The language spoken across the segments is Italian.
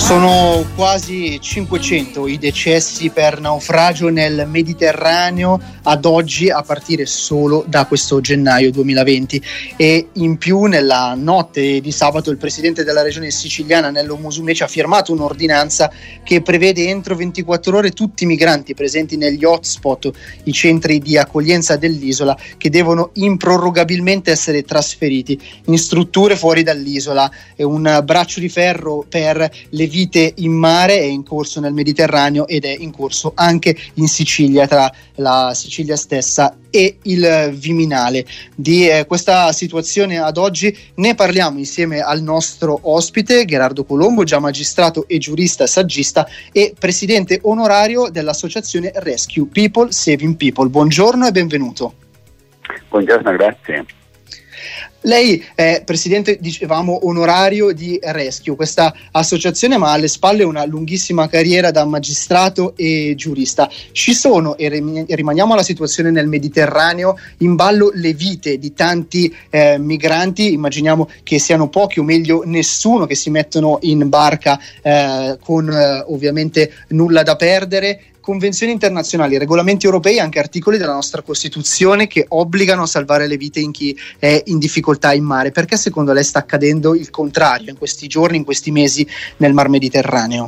Sono quasi 500 i decessi per naufragio nel Mediterraneo ad oggi, a partire solo da questo gennaio 2020, e in più nella notte di sabato il presidente della regione siciliana Nello Musumeci ha firmato un'ordinanza che prevede entro 24 ore tutti i migranti presenti negli hotspot, i centri di accoglienza dell'isola, che devono improrrogabilmente essere trasferiti in strutture fuori dall'isola. È un braccio di ferro per le vite in mare, è in corso nel Mediterraneo ed è in corso anche in Sicilia, tra la Sicilia stessa e il Viminale. Di questa situazione ad oggi ne parliamo insieme al nostro ospite Gherardo Colombo, già magistrato e giurista saggista e presidente onorario dell'associazione Rescue People Saving People. Buongiorno e benvenuto. Buongiorno, grazie. Lei è presidente, dicevamo, onorario di Rescue, questa associazione, ma alle spalle una lunghissima carriera da magistrato e giurista. Ci sono, e rimaniamo alla situazione nel Mediterraneo, in ballo le vite di tanti migranti. Immaginiamo che siano pochi, o meglio nessuno, che si mettono in barca con ovviamente nulla da perdere. Convenzioni internazionali, regolamenti europei, anche articoli della nostra Costituzione che obbligano a salvare le vite in chi è in difficoltà in mare. Perché secondo lei sta accadendo il contrario in questi giorni, in questi mesi nel Mar Mediterraneo?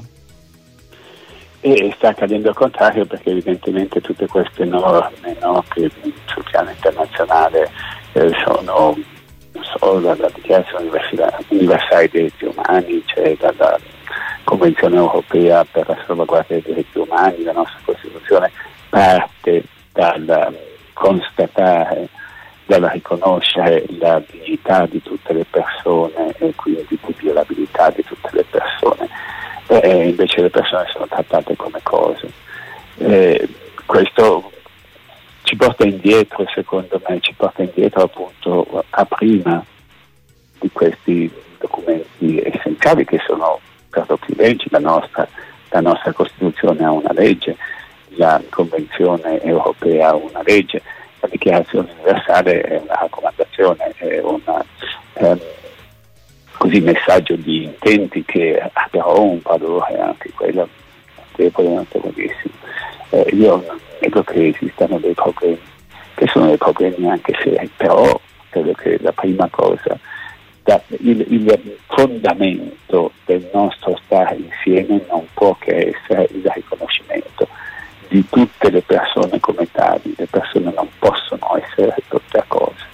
E sta accadendo il contrario perché evidentemente tutte queste norme, che sul piano internazionale sono dalla Dichiarazione Universale dei Diritti Umani, cioè dalla Convenzione Europea per la salvaguardia dei diritti umani. La nostra Costituzione parte dal constatare, dal riconoscere la dignità di tutte le persone e quindi l'inviolabilità di tutte le persone, e invece le persone sono trattate come cose. Questo ci porta indietro, secondo me, appunto a prima di questi documenti essenziali che sono prodotti leggi. La nostra Costituzione ha una legge, la Convenzione Europea ha una legge, la Dichiarazione Universale è una raccomandazione, è un messaggio di intenti che ha però un valore anche quello notevolissimo. Io non credo che esistano dei problemi, che sono dei problemi anche seri, però credo che la prima cosa, il fondamento del nostro stare insieme non può che essere il riconoscimento di tutte le persone come tali. Le persone non possono essere ridotte a cose.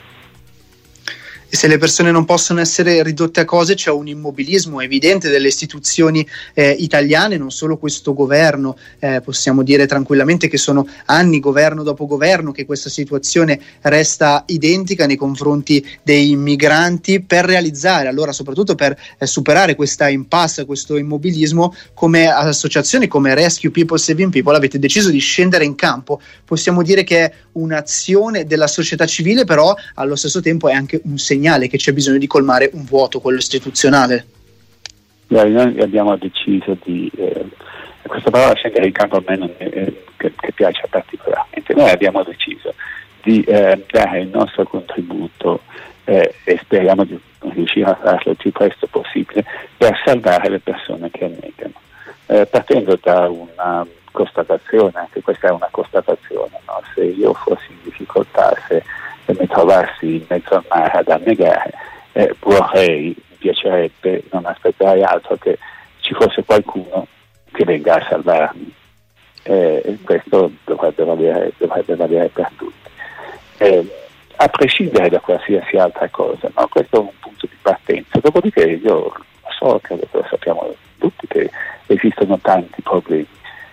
E se le persone non possono essere ridotte a cose, c'è un immobilismo evidente delle istituzioni italiane, non solo questo governo. Possiamo dire tranquillamente che sono anni, governo dopo governo, che questa situazione resta identica nei confronti dei migranti. Per realizzare, allora, soprattutto per superare questa impasse, questo immobilismo, come associazione, come Rescue People Saving People, avete deciso di scendere in campo. Possiamo dire che è un'azione della società civile, però allo stesso tempo è anche un segnale che c'è bisogno di colmare un vuoto, quello istituzionale. Noi abbiamo deciso di questa parola scendere in campo a me non che piace particolarmente. Noi abbiamo deciso di dare il nostro contributo e speriamo di riuscire a farlo il più presto possibile per salvare le persone che annegano, partendo da una constatazione. Anche questa è una constatazione, no? Se io fossi in difficoltà, se mi trovassi in mezzo al mare ad annegare, mi piacerebbe, non aspettare altro che ci fosse qualcuno che venga a salvarmi. Questo dovrebbe valere per tutti, a prescindere da qualsiasi altra cosa, no? Questo è un punto di partenza. Dopodiché io so, credo che lo sappiamo tutti, che esistono tanti problemi.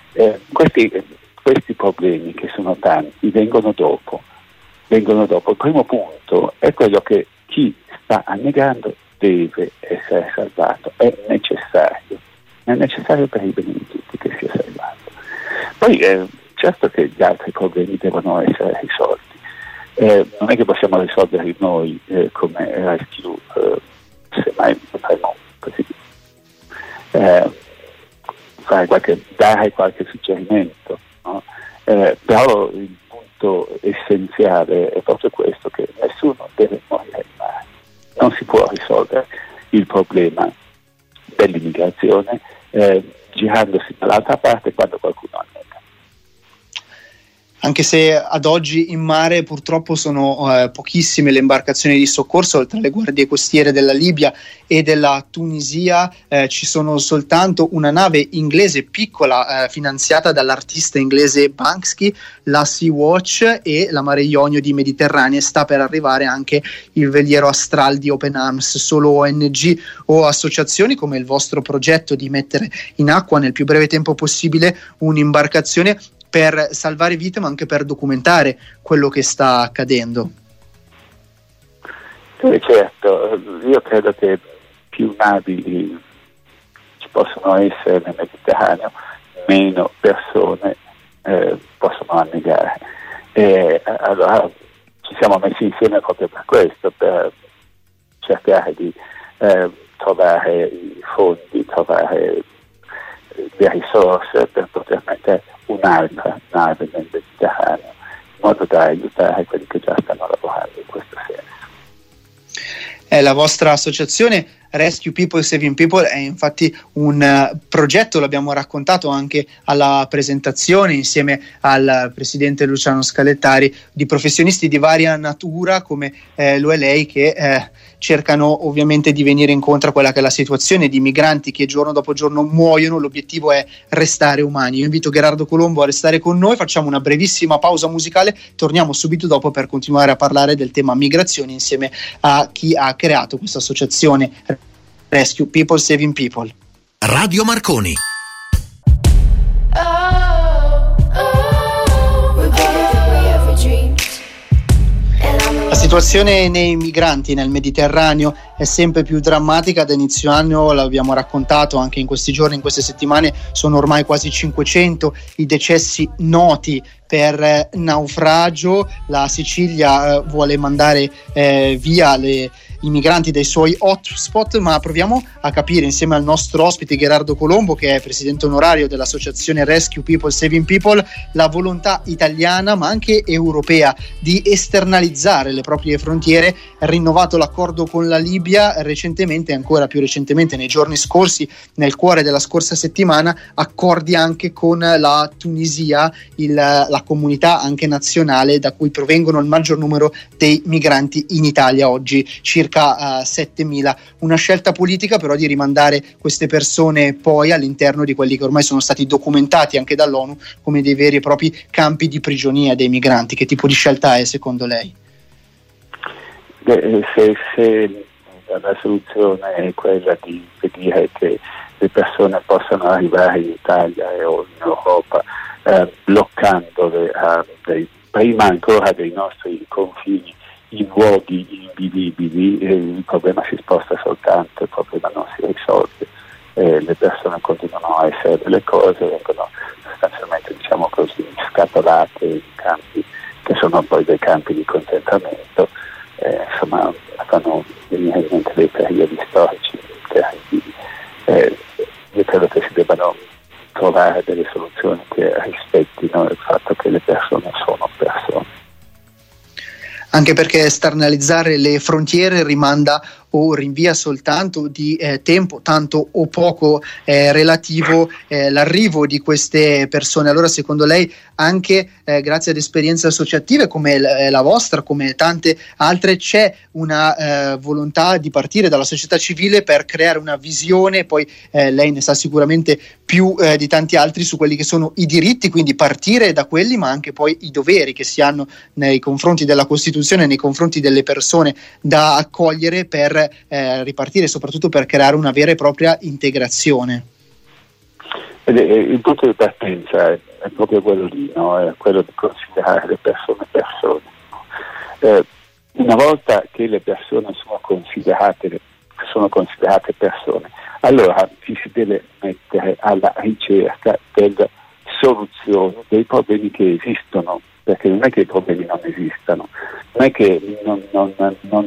Questi problemi, che sono tanti, vengono dopo. Il primo punto è quello che chi sta annegando deve essere salvato, è necessario per il bene di tutti che sia salvato. Poi certo che gli altri problemi devono essere risolti, non è che possiamo risolverli noi come Rescue, semmai potremmo così dare qualche suggerimento, no? Però il punto essenziale è proprio questo, che nessuno deve morire in mare. Non si può risolvere il problema dell'immigrazione, girandosi dall'altra parte quando qualcuno annega. Anche se ad oggi in mare purtroppo sono pochissime le imbarcazioni di soccorso, oltre alle guardie costiere della Libia e della Tunisia ci sono soltanto una nave inglese piccola finanziata dall'artista inglese Banksy, la Sea-Watch, e la Mare Jonio di Mediterranea. Sta per arrivare anche il veliero Astral di Open Arms. Solo ONG o associazioni come il vostro progetto di mettere in acqua nel più breve tempo possibile un'imbarcazione per salvare vite, ma anche per documentare quello che sta accadendo. Certo, io credo che più navi ci possono essere nel Mediterraneo, meno persone possono annegare. Allora ci siamo messi insieme proprio per questo, per cercare di trovare i fondi, trovare le risorse per poter mettere un'altra nave nel Mediterraneo, in modo da aiutare quelli che già stanno lavorando in questo senso. La vostra associazione Rescue People Saving People è infatti un progetto, l'abbiamo raccontato anche alla presentazione insieme al presidente Luciano Scalettari, di professionisti di varia natura come lo è lei, che cercano ovviamente di venire incontro a quella che è la situazione di migranti che giorno dopo giorno muoiono. L'obiettivo è restare umani. Io invito Gherardo Colombo a restare con noi, facciamo una brevissima pausa musicale, torniamo subito dopo per continuare a parlare del tema migrazioni insieme a chi ha creato questa associazione Rescue People Saving People. Radio Marconi. La situazione nei migranti nel Mediterraneo è sempre più drammatica. Da inizio anno, l'abbiamo raccontato anche in questi giorni, in queste settimane, sono ormai quasi 500 i decessi noti per naufragio. La Sicilia vuole mandare via i migranti dai suoi hotspot, ma proviamo a capire insieme al nostro ospite Gherardo Colombo, che è presidente onorario dell'associazione Rescue People Saving People, la volontà italiana ma anche europea di esternalizzare le proprie frontiere. Rinnovato l'accordo con la Libia recentemente, ancora più recentemente nei giorni scorsi, nel cuore della scorsa settimana, accordi anche con la Tunisia, la comunità anche nazionale da cui provengono il maggior numero dei migranti in Italia oggi, circa 7.000. Una scelta politica però di rimandare queste persone poi all'interno di quelli che ormai sono stati documentati anche dall'ONU come dei veri e propri campi di prigionia dei migranti. Che tipo di scelta è secondo lei? Se la soluzione è quella di impedire che le persone possano arrivare in Italia o in Europa, bloccandole prima ancora dei nostri confini in luoghi invivibili, il problema si sposta soltanto, il problema non si risolve, le persone continuano a essere delle cose, vengono sostanzialmente, diciamo così, scatolate in campi che sono poi dei campi di concentramento. Insomma, fanno venire in mente dei periodi storici terribili. Io credo che si debbano trovare delle soluzioni che rispettino il fatto che le persone sono persone. Anche perché esternalizzare le frontiere rimanda o rinvia soltanto di tempo, tanto o poco relativo l'arrivo di queste persone. Allora, secondo lei, anche grazie ad esperienze associative come la vostra, come tante altre, c'è una volontà di partire dalla società civile per creare una visione, poi lei ne sa sicuramente più di tanti altri, su quelli che sono i diritti, quindi partire da quelli, ma anche poi i doveri che si hanno nei confronti della Costituzione, nei confronti delle persone da accogliere, per ripartire, soprattutto per creare una vera e propria integrazione. Il punto di partenza è proprio quello lì, no? È quello di considerare le persone persone. Una volta che le persone sono considerate persone, allora ci si deve mettere alla ricerca delle soluzioni dei problemi che esistono, perché non è che i problemi non esistano, non è che non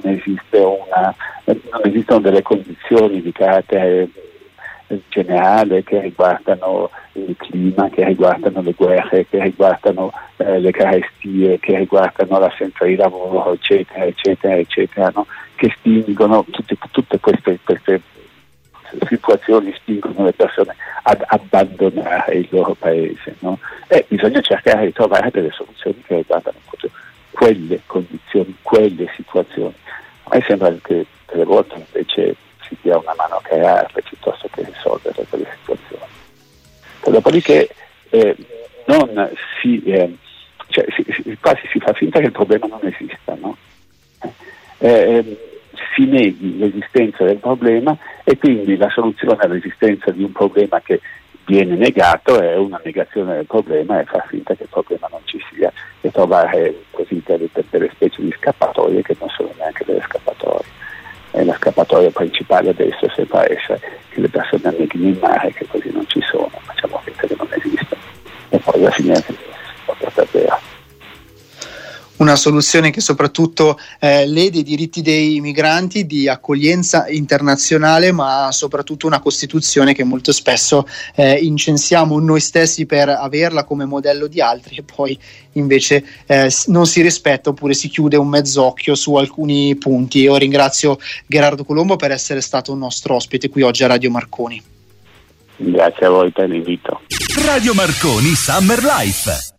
esistono delle condizioni di carattere generale che riguardano il clima, che riguardano le guerre, che riguardano le carestie, che riguardano l'assenza di lavoro, eccetera, eccetera, eccetera, no? Che spingono tutte queste situazioni spingono le persone ad abbandonare il loro paese, no? E bisogna cercare di trovare delle soluzioni che riguardano proprio quelle condizioni, quelle situazioni. A me sembra che delle volte invece si dia una mano a crearle piuttosto che risolvere quelle situazioni. Dopodiché quasi si fa finta che il problema non esista, no? Si neghi l'esistenza del problema e quindi la soluzione all'esistenza di un problema che viene negato è una negazione del problema e far finta che il problema non ci sia e trovare così delle specie di scappatoie che non sono neanche delle scappatoie. E la scappatoia principale adesso sembra essere che le persone anneghino in mare, che così non ci sono, facciamo finta che non esistono e poi alla fine si può davvero. Una soluzione che soprattutto lede i diritti dei migranti, di accoglienza internazionale, ma soprattutto una Costituzione che molto spesso incensiamo noi stessi per averla come modello di altri e poi invece non si rispetta oppure si chiude un mezz'occhio su alcuni punti. Io ringrazio Gherardo Colombo per essere stato un nostro ospite qui oggi a Radio Marconi. Grazie a voi per l'invito. Radio Marconi Summer Life.